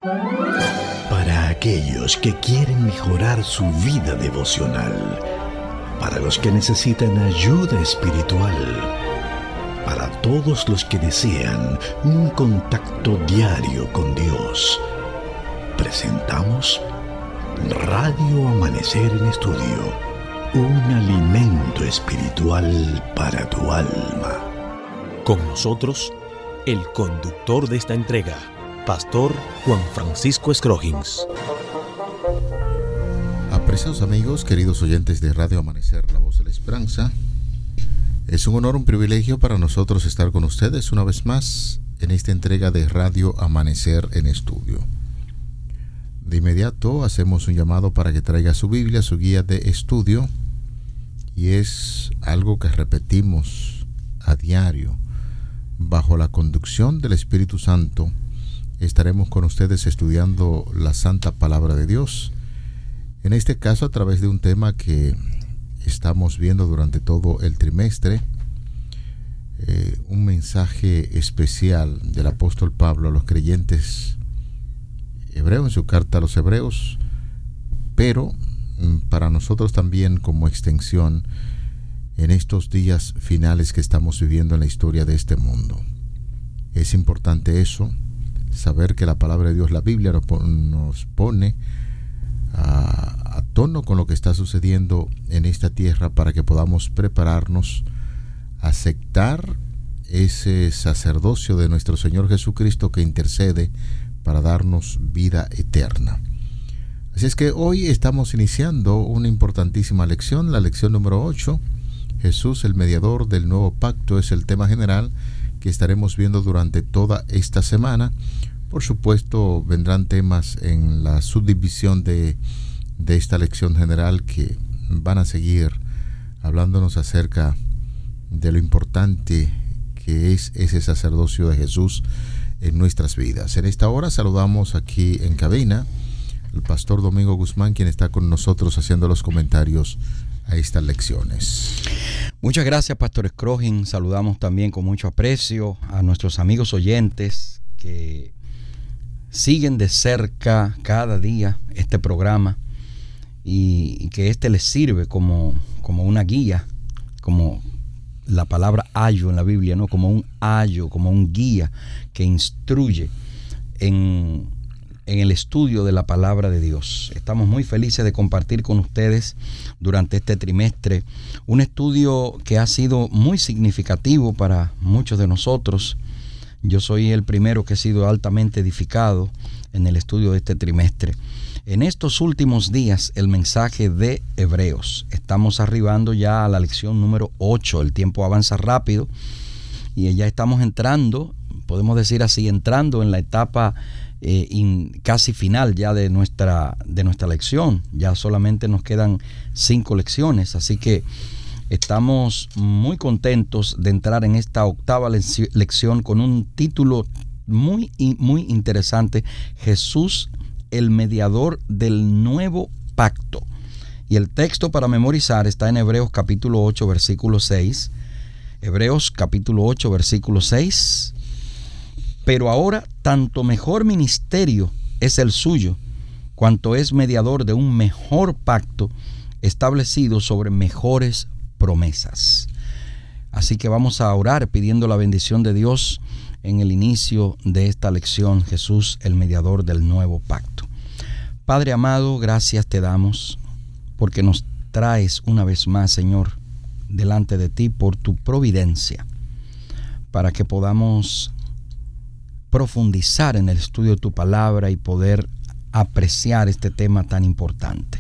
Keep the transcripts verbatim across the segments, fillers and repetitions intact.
Para aquellos que quieren mejorar su vida devocional, para los que necesitan ayuda espiritual, para todos los que desean un contacto diario con Dios, presentamos Radio Amanecer en Estudio, un alimento espiritual para tu alma. Con nosotros, el conductor de esta entrega, Pastor Juan Francisco Scroggins. Apreciados amigos, queridos oyentes de Radio Amanecer, la voz de la esperanza, es un honor, un privilegio para nosotros estar con ustedes una vez más en esta entrega de Radio Amanecer en Estudio. De inmediato hacemos un llamado para que traiga su Biblia, su guía de estudio, y es algo que repetimos a diario. Bajo la conducción del Espíritu Santo, estaremos con ustedes estudiando la Santa Palabra de Dios, en este caso a través de un tema que estamos viendo durante todo el trimestre, eh, un mensaje especial del apóstol Pablo a los creyentes hebreos en su carta a los hebreos, pero para nosotros también como extensión en estos días finales que estamos viviendo en la historia de este mundo. Es importante eso, saber que la palabra de Dios, la Biblia, nos pone a, a tono con lo que está sucediendo en esta tierra para que podamos prepararnos, aceptar ese sacerdocio de nuestro Señor Jesucristo que intercede para darnos vida eterna. Así es que hoy estamos iniciando una importantísima lección, la lección número ocho. Jesús, el mediador del nuevo pacto, es el tema general que estaremos viendo durante toda esta semana. Por supuesto, vendrán temas en la subdivisión de, de esta lección general que van a seguir hablándonos acerca de lo importante que es ese sacerdocio de Jesús en nuestras vidas. En esta hora saludamos aquí en cabina al pastor Domingo Guzmán, quien está con nosotros haciendo los comentarios a estas lecciones. Muchas gracias, Pastor Scroggins. Saludamos también con mucho aprecio a nuestros amigos oyentes que siguen de cerca cada día este programa y, y que este les sirve como, como una guía, como la palabra ayo en la Biblia, ¿no? Como un ayo, como un guía que instruye en, en el estudio de la palabra de Dios. Estamos muy felices de compartir con ustedes durante este trimestre un estudio que ha sido muy significativo para muchos de nosotros. Yo soy el primero que he sido altamente edificado en el estudio de este trimestre. En estos últimos días, el mensaje de Hebreos. Estamos arribando ya a la lección número ocho. El tiempo avanza rápido y ya estamos entrando, podemos decir así, entrando en la etapa eh, in, casi final ya de nuestra, de nuestra lección. Ya solamente nos quedan cinco lecciones, así que estamos muy contentos de entrar en esta octava lección con un título muy, muy interesante: Jesús, el mediador del nuevo pacto. Y el texto para memorizar está en Hebreos capítulo ocho, versículo seis. Hebreos capítulo ocho, versículo seis. Pero ahora tanto mejor ministerio es el suyo, cuanto es mediador de un mejor pacto establecido sobre mejores promesas. Así que vamos a orar pidiendo la bendición de Dios en el inicio de esta lección. Jesús, el mediador del nuevo pacto. Padre amado, gracias te damos porque nos traes una vez más, Señor, delante de ti por tu providencia, para que podamos profundizar en el estudio de tu palabra y poder apreciar este tema tan importante.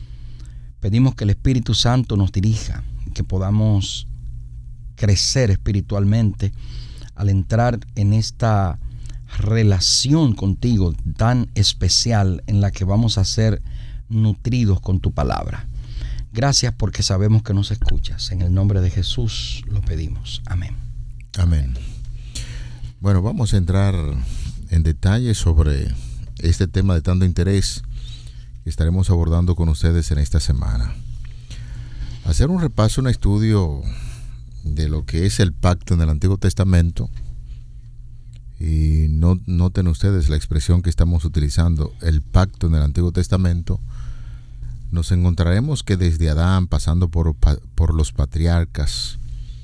Pedimos que el Espíritu Santo nos dirija, que podamos crecer espiritualmente al entrar en esta relación contigo tan especial en la que vamos a ser nutridos con tu palabra. Gracias porque sabemos que nos escuchas. En el nombre de Jesús lo pedimos. Amén. Amén. Bueno, vamos a entrar en detalle sobre este tema de tanto interés que estaremos abordando con ustedes en esta semana. Hacer un repaso, un estudio de lo que es el pacto en el Antiguo Testamento Y no, noten ustedes la expresión que estamos utilizando, el pacto en el Antiguo Testamento. Nos encontraremos que desde Adán, pasando por, por los patriarcas,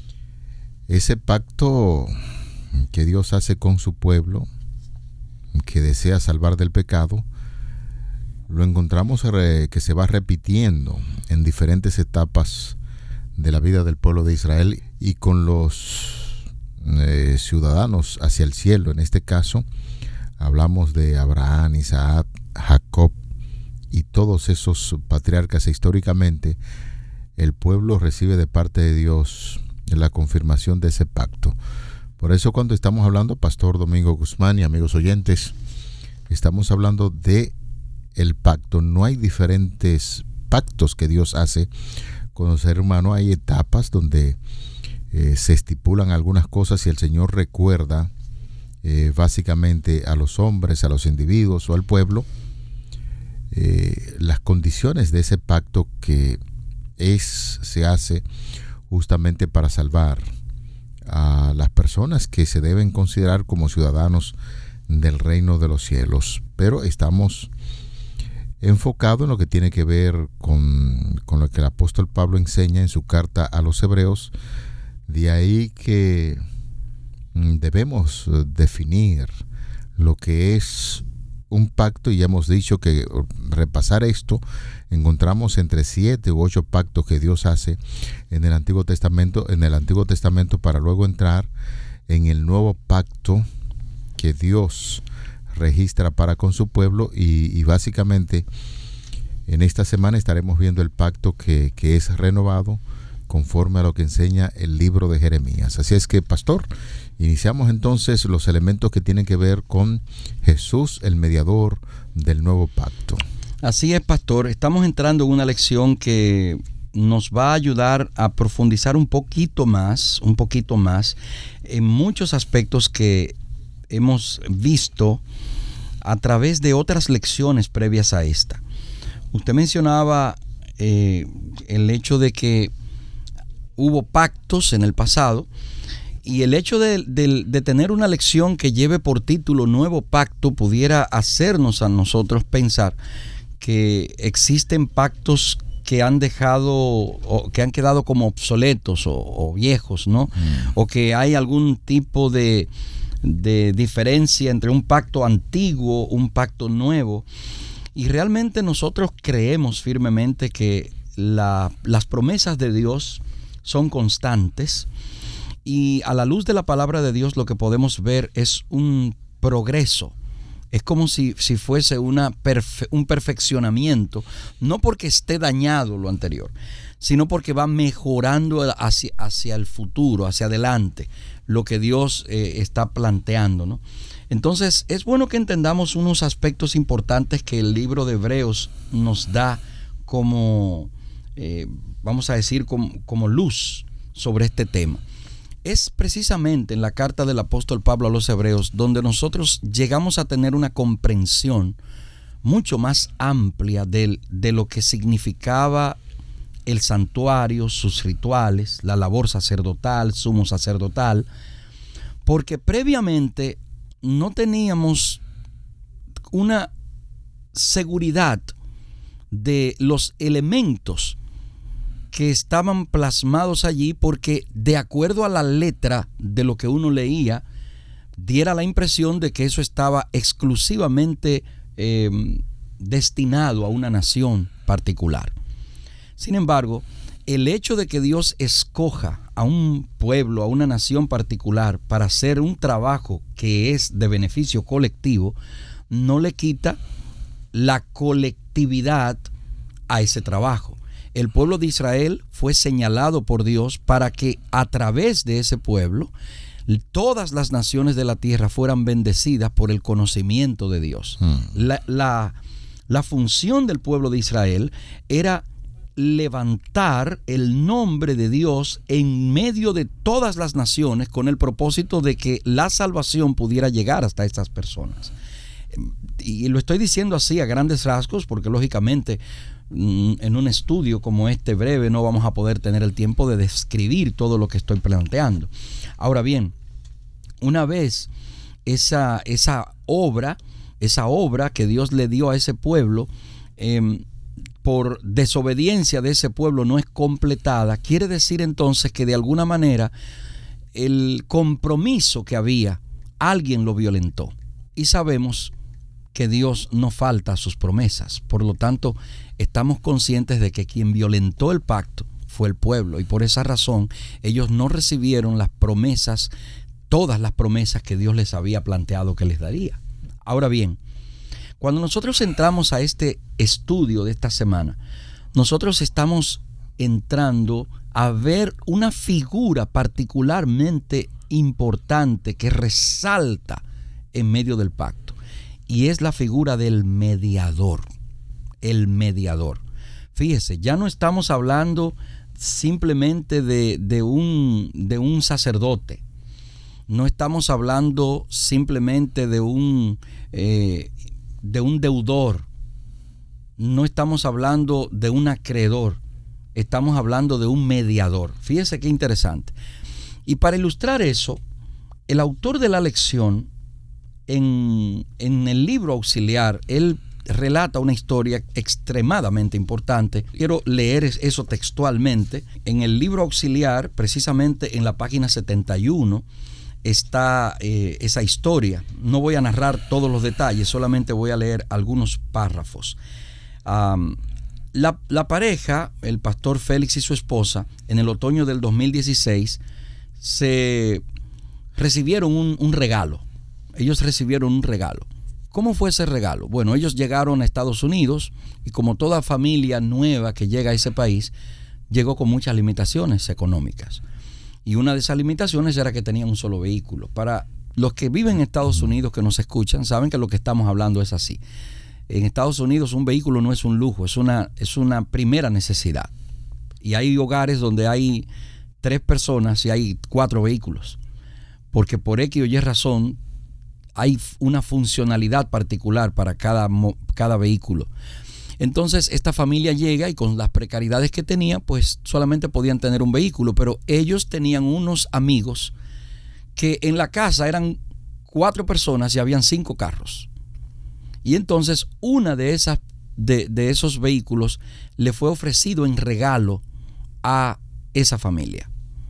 ese pacto que Dios hace con su pueblo, que desea salvar del pecado, lo encontramos que se va repitiendo en diferentes etapas de la vida del pueblo de Israel y con los eh, ciudadanos hacia el cielo. En este caso hablamos de Abraham, Isaac, Jacob y todos esos patriarcas. Históricamente el pueblo recibe de parte de Dios la confirmación de ese pacto. Por eso cuando estamos hablando, Pastor Domingo Guzmán y amigos oyentes, estamos hablando de el pacto. No hay diferentes pactos que Dios hace con el ser humano. Hay etapas donde eh, se estipulan algunas cosas y el Señor recuerda eh, básicamente a los hombres, a los individuos o al pueblo eh, las condiciones de ese pacto que es, se hace justamente para salvar a las personas que se deben considerar como ciudadanos del reino de los cielos. Pero estamos enfocados en lo que tiene que ver con, con lo que el apóstol Pablo enseña en su carta a los hebreos. De ahí que debemos definir lo que es un pacto, y ya hemos dicho que repasar esto, encontramos entre siete u ocho pactos que Dios hace en el Antiguo Testamento, en el Antiguo Testamento para luego entrar en el nuevo pacto que Dios registra para con su pueblo, y, y básicamente en esta semana estaremos viendo el pacto que, que es renovado conforme a lo que enseña el libro de Jeremías. Así es que, pastor, iniciamos entonces los elementos que tienen que ver con Jesús, el mediador del nuevo pacto. Así es, pastor. Estamos entrando en una lección que nos va a ayudar a profundizar un poquito más, un poquito más en muchos aspectos que hemos visto a través de otras lecciones previas a esta. Usted mencionaba eh, el hecho de que hubo pactos en el pasado, y el hecho de, de, de tener una lección que lleve por título Nuevo Pacto pudiera hacernos a nosotros pensar que existen pactos que han dejado o que han quedado como obsoletos o, o viejos, ¿no? Mm. O que hay algún tipo de, de diferencia entre un pacto antiguo, un pacto nuevo. Y realmente nosotros creemos firmemente que la, las promesas de Dios son constantes, y a la luz de la palabra de Dios lo que podemos ver es un progreso. Es como si, si fuese una perfe- un perfeccionamiento, no porque esté dañado lo anterior, sino porque va mejorando hacia, hacia el futuro, hacia adelante, lo que Dios eh, está planteando, ¿no? Entonces es bueno que entendamos unos aspectos importantes que el libro de Hebreos nos da como, eh, vamos a decir, como, como luz sobre este tema. Es precisamente en la carta del apóstol Pablo a los Hebreos donde nosotros llegamos a tener una comprensión mucho más amplia de, de lo que significaba el santuario, sus rituales, la labor sacerdotal, sumo sacerdotal, porque previamente no teníamos una seguridad de los elementos que estaban plasmados allí, porque de acuerdo a la letra de lo que uno leía, diera la impresión de que eso estaba exclusivamente eh, destinado a una nación particular. Sin embargo, el hecho de que Dios escoja a un pueblo, a una nación particular para hacer un trabajo que es de beneficio colectivo, no le quita la colectividad a ese trabajo. El pueblo de Israel fue señalado por Dios para que a través de ese pueblo todas las naciones de la tierra fueran bendecidas por el conocimiento de Dios. Hmm. La, la, la función del pueblo de Israel era levantar el nombre de Dios en medio de todas las naciones, con el propósito de que la salvación pudiera llegar hasta estas personas. Y lo estoy diciendo así a grandes rasgos porque lógicamente en un estudio como este breve no vamos a poder tener el tiempo de describir todo lo que estoy planteando. Ahora bien, una vez esa, esa obra, esa obra que Dios le dio a ese pueblo, eh, por desobediencia de ese pueblo no es completada, quiere decir entonces que de alguna manera el compromiso que había, alguien lo violentó. Y sabemos que Dios no falta a sus promesas. Por lo tanto, estamos conscientes de que quien violentó el pacto fue el pueblo. Y por esa razón, ellos no recibieron las promesas, todas las promesas que Dios les había planteado que les daría. Ahora bien, cuando nosotros entramos a este estudio de esta semana, nosotros estamos entrando a ver una figura particularmente importante que resalta en medio del pacto, y es la figura del mediador. El mediador. Fíjese, ya no estamos hablando simplemente de, de, un, de un sacerdote. No estamos hablando simplemente de un, eh, de un deudor. No estamos hablando de un acreedor. Estamos hablando de un mediador. Fíjese qué interesante. Y para ilustrar eso, el autor de la lección, en, en el libro auxiliar, él relata una historia extremadamente importante. Quiero leer eso textualmente. En el libro auxiliar, precisamente en la página setenta y uno, está eh, esa historia. No voy a narrar todos los detalles, solamente voy a leer algunos párrafos. Um, la, la pareja, el pastor Félix y su esposa, en el otoño del dos mil dieciséis, se recibieron un, un regalo. Ellos recibieron un regalo. ¿Cómo fue ese regalo? Bueno, ellos llegaron a Estados Unidos y, como toda familia nueva que llega a ese país, llegó con muchas limitaciones económicas. Y una de esas limitaciones era que tenían un solo vehículo. Para los que viven en Estados Unidos, que nos escuchan, saben que lo que estamos hablando es así. En Estados Unidos un vehículo no es un lujo, es una, es una primera necesidad. Y hay hogares donde hay tres personas y hay cuatro vehículos. Porque por X o Y razón hay una funcionalidad particular para cada, cada vehículo. Entonces esta familia llega y, con las precariedades que tenía, pues solamente podían tener un vehículo, pero ellos tenían unos amigos que en la casa eran cuatro personas y habían cinco carros. Y entonces una de esas de, de esos vehículos le fue ofrecido en regalo a esa familia.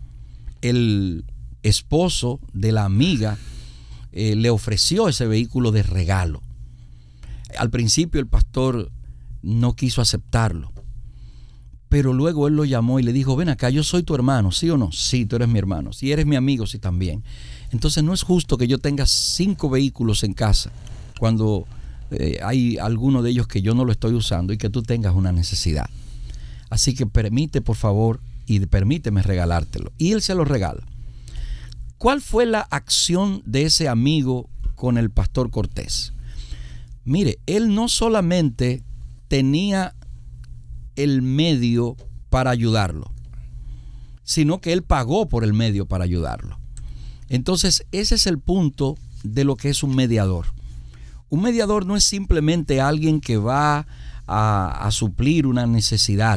El esposo de la amiga eh, le ofreció ese vehículo de regalo. Al principio el pastor no quiso aceptarlo, pero luego él lo llamó y le dijo: ven acá, yo soy tu hermano, ¿sí o no? Sí, tú eres mi hermano. Si eres mi amigo, sí también. Entonces no es justo que yo tenga cinco vehículos en casa cuando eh, hay alguno de ellos que yo no lo estoy usando y que tú tengas una necesidad. Así que permite, por favor, y permíteme regalártelo. Y él se lo regala. ¿Cuál fue la acción de ese amigo con el pastor Cortés? Mire, él no solamente tenía el medio para ayudarlo, sino que él pagó por el medio para ayudarlo. Entonces, ese es el punto de lo que es un mediador. Un mediador no es simplemente alguien que va a, a suplir una necesidad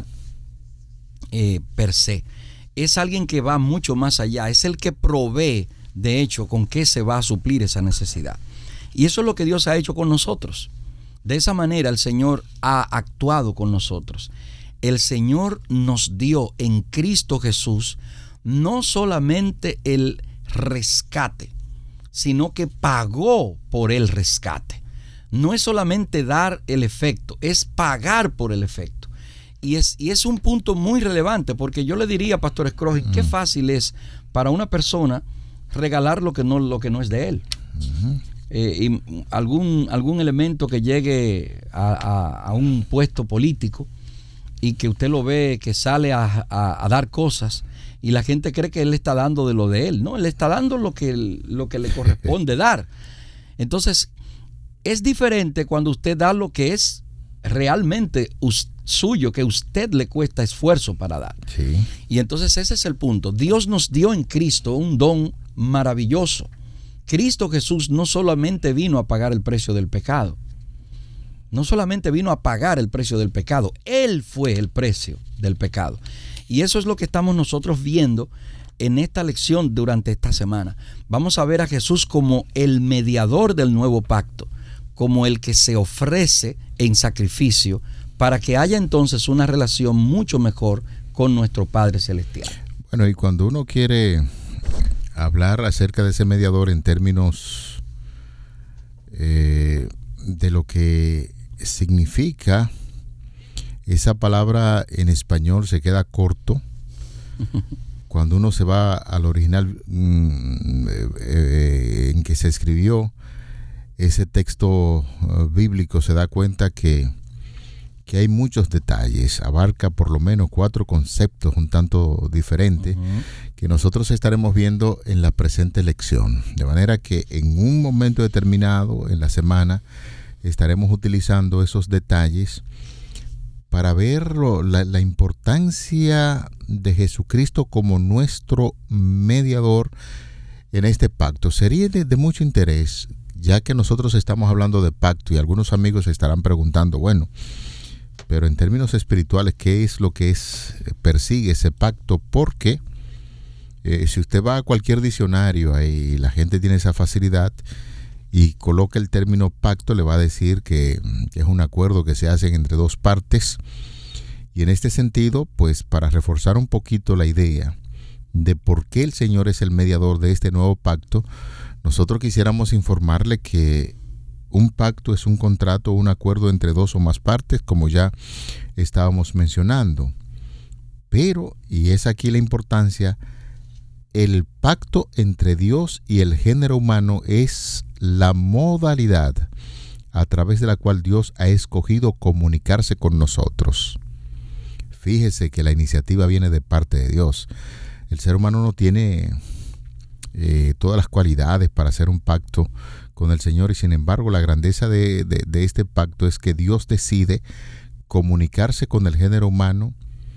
eh, per se. Es alguien que va mucho más allá. Es el que provee, de hecho, con qué se va a suplir esa necesidad. Y eso es lo que Dios ha hecho con nosotros. De esa manera el Señor ha actuado con nosotros. El Señor nos dio en Cristo Jesús no solamente el rescate, sino que pagó por el rescate. No es solamente dar el efecto, es pagar por el efecto. Y es, y es un punto muy relevante, porque yo le diría, Pastor Scrogin, mm. qué fácil es para una persona regalar lo que no, lo que no es de él. Uh-huh. Eh, y algún, algún elemento que llegue a, a, a un puesto político y que usted lo ve que sale a, a, a dar cosas y la gente cree que él está dando de lo de él. No, él está dando lo que, lo que le corresponde dar. Entonces, es diferente cuando usted da lo que es realmente us, suyo, que a usted le cuesta esfuerzo para dar. Sí. Y entonces ese es el punto. Dios nos dio en Cristo un don maravilloso. Cristo Jesús no solamente vino a pagar el precio del pecado, no solamente vino a pagar el precio del pecado, Él fue el precio del pecado. Y eso es lo que estamos nosotros viendo en esta lección durante esta semana. Vamos a ver a Jesús como el mediador del nuevo pacto, como el que se ofrece en sacrificio para que haya entonces una relación mucho mejor con nuestro Padre Celestial. Bueno, y cuando uno quiere hablar acerca de ese mediador en términos eh, de lo que significa, esa palabra en español se queda corto. Cuando uno se va al original mmm, eh, eh, en que se escribió ese texto uh, bíblico, se da cuenta que, que hay muchos detalles, abarca por lo menos cuatro conceptos un tanto diferentes, uh-huh, que nosotros estaremos viendo en la presente lección. De manera que en un momento determinado en la semana estaremos utilizando esos detalles para ver la, la importancia de Jesucristo como nuestro mediador en este pacto. Sería de, de mucho interés, ya que nosotros estamos hablando de pacto y algunos amigos se estarán preguntando, bueno, pero en términos espirituales, ¿qué es lo que es persigue ese pacto? Porque eh, si usted va a cualquier diccionario y la gente tiene esa facilidad y coloca el término pacto, le va a decir que, que es un acuerdo que se hace entre dos partes. Y en este sentido, pues para reforzar un poquito la idea de por qué el Señor es el mediador de este nuevo pacto, nosotros quisiéramos informarle que un pacto es un contrato o un acuerdo entre dos o más partes, como ya estábamos mencionando. Pero, y es aquí la importancia, el pacto entre Dios y el género humano es la modalidad a través de la cual Dios ha escogido comunicarse con nosotros. Fíjese que la iniciativa viene de parte de Dios. El ser humano no tiene eh, todas las cualidades para hacer un pacto con el Señor, y sin embargo la grandeza de, de, de este pacto es que Dios decide comunicarse con el género humano,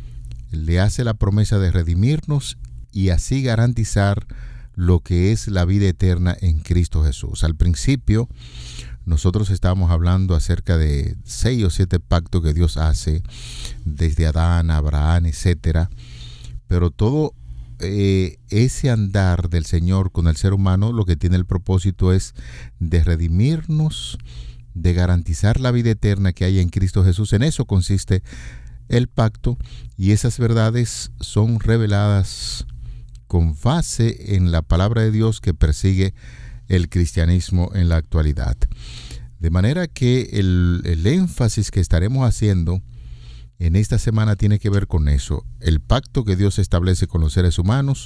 le hace la promesa de redimirnos y así garantizar lo que es la vida eterna en Cristo Jesús. Al principio nosotros estábamos hablando acerca de seis o siete pactos que Dios hace desde Adán, Abraham, etcétera, pero todo eh, ese andar del Señor con el ser humano lo que tiene el propósito es de redimirnos, de garantizar la vida eterna que hay en Cristo Jesús. En eso consiste el pacto, y esas verdades son reveladas con base en la palabra de Dios que persigue el cristianismo en la actualidad. De manera que el, el énfasis que estaremos haciendo en esta semana tiene que ver con eso, el pacto que Dios establece con los seres humanos.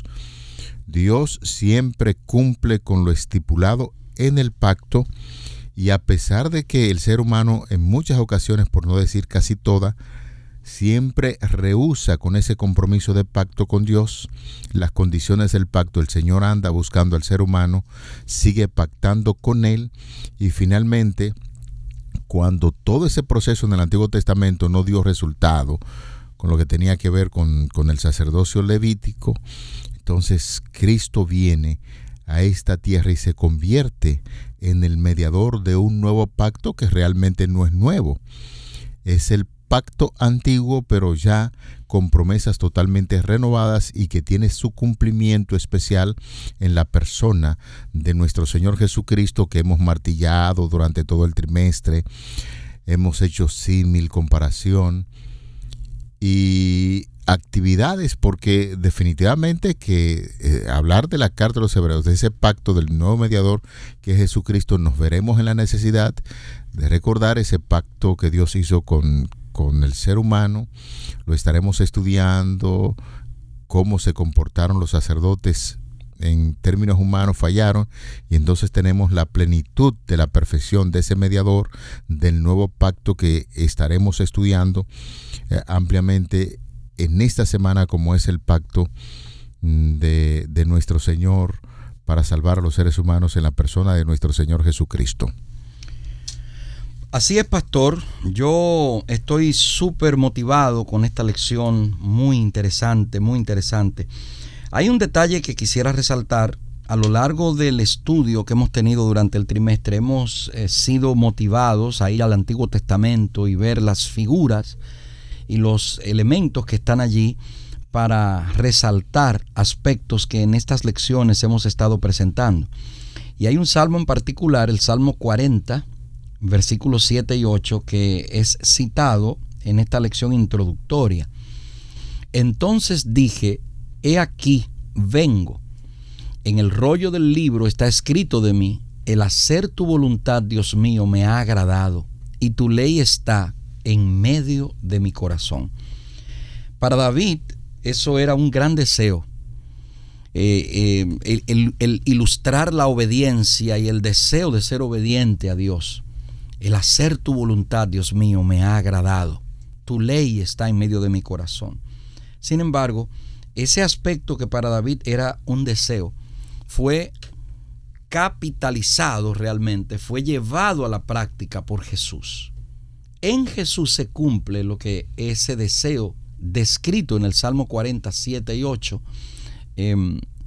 Dios siempre cumple con lo estipulado en el pacto, y a pesar de que el ser humano en muchas ocasiones, por no decir casi todas, siempre rehúsa con ese compromiso de pacto con Dios, las condiciones del pacto, el Señor anda buscando al ser humano, sigue pactando con él, y finalmente, cuando todo ese proceso en el Antiguo Testamento no dio resultado con lo que tenía que ver con, con el sacerdocio levítico, entonces Cristo viene a esta tierra y se convierte en el mediador de un nuevo pacto que realmente no es nuevo. Es el pacto antiguo, pero ya con promesas totalmente renovadas y que tiene su cumplimiento especial en la persona de nuestro Señor Jesucristo, que hemos martillado durante todo el trimestre, hemos hecho símil, comparación y actividades, porque definitivamente que eh, hablar de la carta de los Hebreos, de ese pacto del nuevo mediador que es Jesucristo, nos veremos en la necesidad de recordar ese pacto que Dios hizo con con el ser humano. Lo estaremos estudiando, cómo se comportaron los sacerdotes en términos humanos, fallaron, y entonces tenemos la plenitud de la perfección de ese mediador del nuevo pacto que estaremos estudiando eh, ampliamente en esta semana, como es el pacto de, de nuestro Señor para salvar a los seres humanos en la persona de nuestro Señor Jesucristo. Así es, pastor. Yo estoy súper motivado con esta lección, muy interesante, muy interesante. Hay un detalle que quisiera resaltar. A lo largo del estudio que hemos tenido durante el trimestre, hemos eh, sido motivados a ir al Antiguo Testamento y ver las figuras y los elementos que están allí para resaltar aspectos que en estas lecciones hemos estado presentando. Y hay un salmo en particular, el Salmo cuarenta, versículos siete y ocho, que es citado en esta lección introductoria. Entonces dije, he aquí, vengo. En el rollo del libro está escrito de mí, el hacer tu voluntad, Dios mío, me ha agradado, y tu ley está en medio de mi corazón. Para David, eso era un gran deseo. Eh, eh, el, el, el ilustrar la obediencia y el deseo de ser obediente a Dios. El hacer tu voluntad, Dios mío, me ha agradado. Tu ley está en medio de mi corazón. Sin embargo, ese aspecto que para David era un deseo, fue capitalizado realmente, fue llevado a la práctica por Jesús. En Jesús se cumple lo que ese deseo descrito en el Salmo cuarenta, siete y ocho, eh,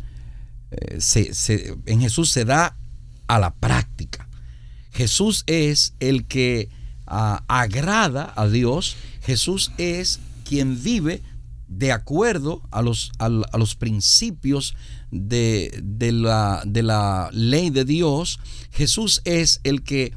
se, se, en Jesús se da a la práctica. Jesús es el que uh, agrada a Dios. Jesús es quien vive de acuerdo a los, a, a los principios de, de, la, de la ley de Dios. Jesús es el que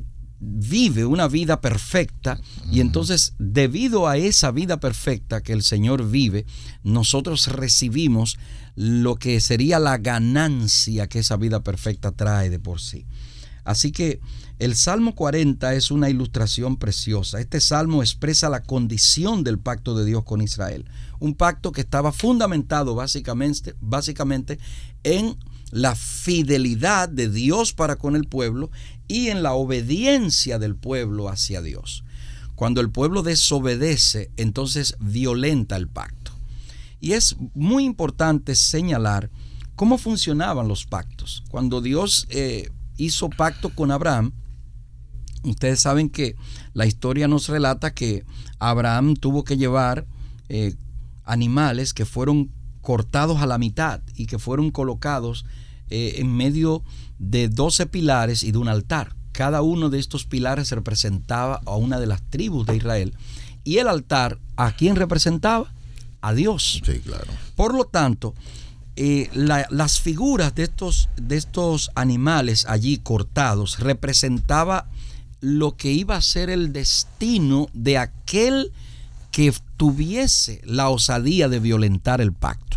vive una vida perfecta, y entonces debido a esa vida perfecta que el Señor vive, nosotros recibimos lo que sería la ganancia que esa vida perfecta trae de por sí. Así que el Salmo cuarenta es una ilustración preciosa. Este salmo expresa la condición del pacto de Dios con Israel, un pacto que estaba fundamentado básicamente, básicamente en la fidelidad de Dios para con el pueblo y en la obediencia del pueblo hacia Dios. Cuando el pueblo desobedece, entonces violenta el pacto. Y es muy importante señalar cómo funcionaban los pactos. Cuando Dios eh, hizo pacto con Abraham, ustedes saben que la historia nos relata que Abraham tuvo que llevar eh, animales que fueron cortados a la mitad y que fueron colocados eh, en medio de doce pilares y de un altar. Cada uno de estos pilares representaba a una de las tribus de Israel, y el altar, ¿a quién representaba? A Dios. Sí, claro. Por lo tanto, eh, la, las figuras de estos, de estos animales allí cortados representaba lo que iba a ser el destino de aquel que tuviese la osadía de violentar el pacto.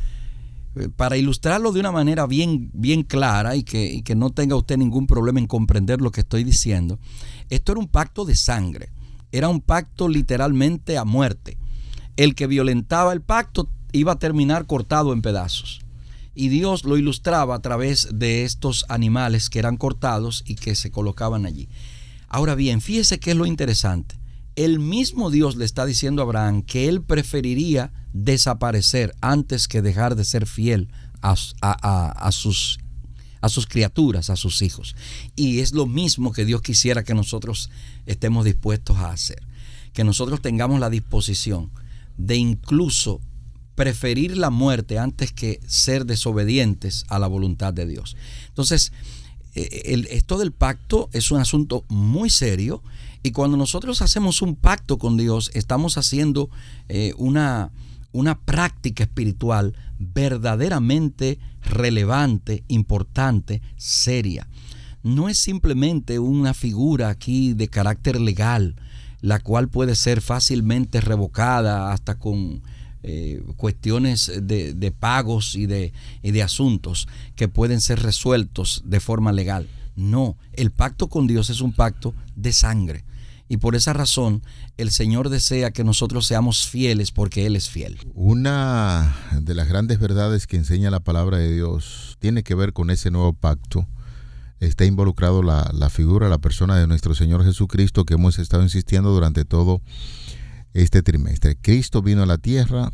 Para ilustrarlo de una manera bien, bien clara y que, y que no tenga usted ningún problema en comprender lo que estoy diciendo, esto era un pacto de sangre, era un pacto literalmente a muerte. El que violentaba el pacto iba a terminar cortado en pedazos, y Dios lo ilustraba a través de estos animales que eran cortados y que se colocaban allí. Ahora bien, fíjese qué es lo interesante. El mismo Dios le está diciendo a Abraham que él preferiría desaparecer antes que dejar de ser fiel a, a, a, a, sus, a sus criaturas, a sus hijos. Y es lo mismo que Dios quisiera que nosotros estemos dispuestos a hacer. Que nosotros tengamos la disposición de incluso preferir la muerte antes que ser desobedientes a la voluntad de Dios. Entonces, el, esto del pacto es un asunto muy serio. Y cuando nosotros hacemos un pacto con Dios, estamos haciendo eh, una, una práctica espiritual verdaderamente relevante, importante, seria. No es simplemente una figura aquí de carácter legal, la cual puede ser fácilmente revocada hasta con eh, cuestiones de, de pagos y de, y de asuntos que pueden ser resueltos de forma legal. No, el pacto con Dios es un pacto de sangre. Y por esa razón, el Señor desea que nosotros seamos fieles porque Él es fiel. Una de las grandes verdades que enseña la palabra de Dios tiene que ver con ese nuevo pacto. Está involucrado la, la figura, la persona de nuestro Señor Jesucristo, que hemos estado insistiendo durante todo este trimestre. Cristo vino a la tierra,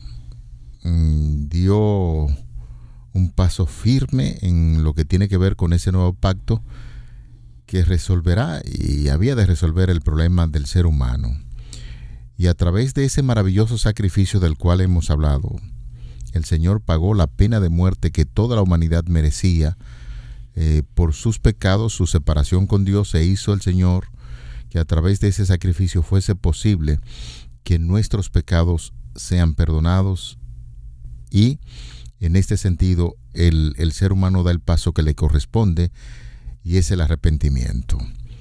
mmm, dio un paso firme en lo que tiene que ver con ese nuevo pacto, que resolverá y había de resolver el problema del ser humano. Y a través de ese maravilloso sacrificio del cual hemos hablado, el Señor pagó la pena de muerte que toda la humanidad merecía eh, por sus pecados, su separación con Dios. Se hizo el Señor que a través de ese sacrificio fuese posible que nuestros pecados sean perdonados Y en este sentido, el, el ser humano da el paso que le corresponde, y es el arrepentimiento.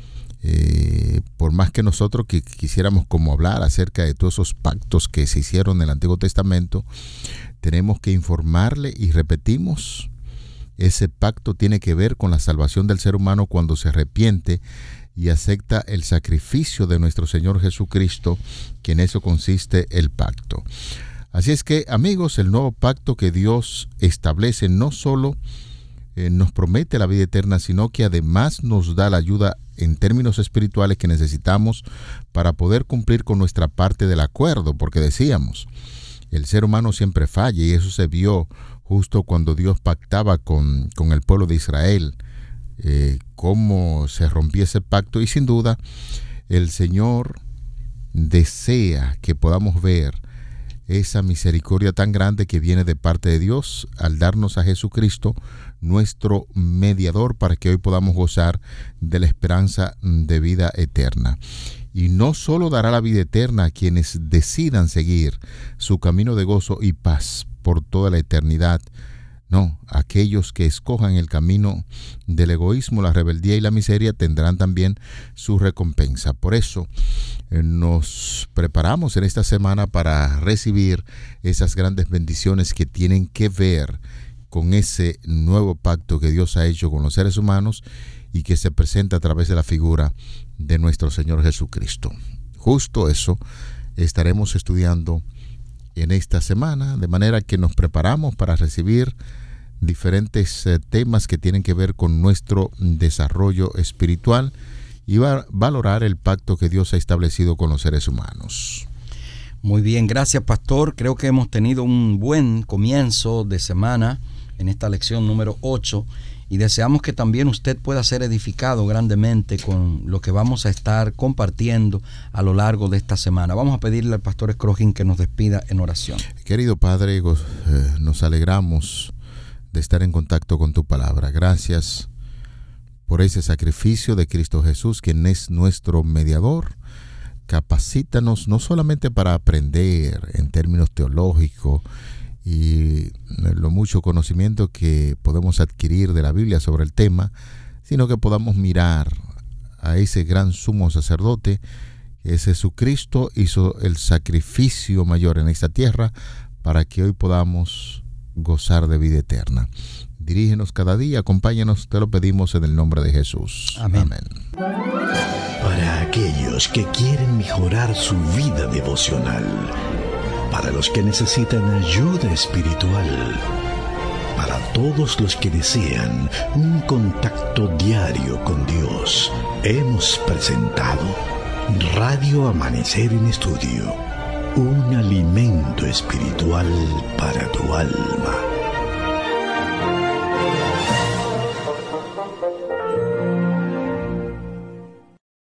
Eh, por más que nosotros que quisiéramos como hablar acerca de todos esos pactos que se hicieron en el Antiguo Testamento, tenemos que informarle y repetimos, ese pacto tiene que ver con la salvación del ser humano cuando se arrepiente y acepta el sacrificio de nuestro Señor Jesucristo, que en eso consiste el pacto. Así es que, amigos, el nuevo pacto que Dios establece no solo eh, nos promete la vida eterna, sino que además nos da la ayuda en términos espirituales que necesitamos para poder cumplir con nuestra parte del acuerdo, porque decíamos, el ser humano siempre falla, y eso se vio justo cuando Dios pactaba con, con el pueblo de Israel, eh, cómo se rompía ese pacto, y sin duda el Señor desea que podamos ver esa misericordia tan grande que viene de parte de Dios al darnos a Jesucristo, nuestro mediador, para que hoy podamos gozar de la esperanza de vida eterna. Y no solo dará la vida eterna a quienes decidan seguir su camino de gozo y paz por toda la eternidad. No, aquellos que escojan el camino del egoísmo, la rebeldía y la miseria tendrán también su recompensa. Por eso eh, nos preparamos en esta semana para recibir esas grandes bendiciones que tienen que ver con ese nuevo pacto que Dios ha hecho con los seres humanos y que se presenta a través de la figura de nuestro Señor Jesucristo. Justo eso estaremos estudiando en esta semana, de manera que nos preparamos para recibir diferentes eh, temas que tienen que ver con nuestro desarrollo espiritual y va a valorar el pacto que Dios ha establecido con los seres humanos. Muy bien, gracias, pastor. Creo que hemos tenido un buen comienzo de semana en esta lección número ocho, y deseamos que también usted pueda ser edificado grandemente con lo que vamos a estar compartiendo a lo largo de esta semana. Vamos a pedirle al pastor Scrogin que nos despida en oración. Querido Padre, nos alegramos de estar en contacto con tu palabra. Gracias por ese sacrificio de Cristo Jesús, quien es nuestro mediador. Capacítanos no solamente para aprender en términos teológicos y lo mucho conocimiento que podemos adquirir de la Biblia sobre el tema, sino que podamos mirar a ese gran sumo sacerdote, que es Jesucristo, hizo el sacrificio mayor en esta tierra para que hoy podamos gozar de vida eterna. Dirígenos cada día, acompáñanos, te lo pedimos en el nombre de Jesús. Amén. Amén. Para aquellos que quieren mejorar su vida devocional, para los que necesitan ayuda espiritual, para todos los que desean un contacto diario con Dios, hemos presentado Radio Amanecer en Estudio, un alimento espiritual para tu alma.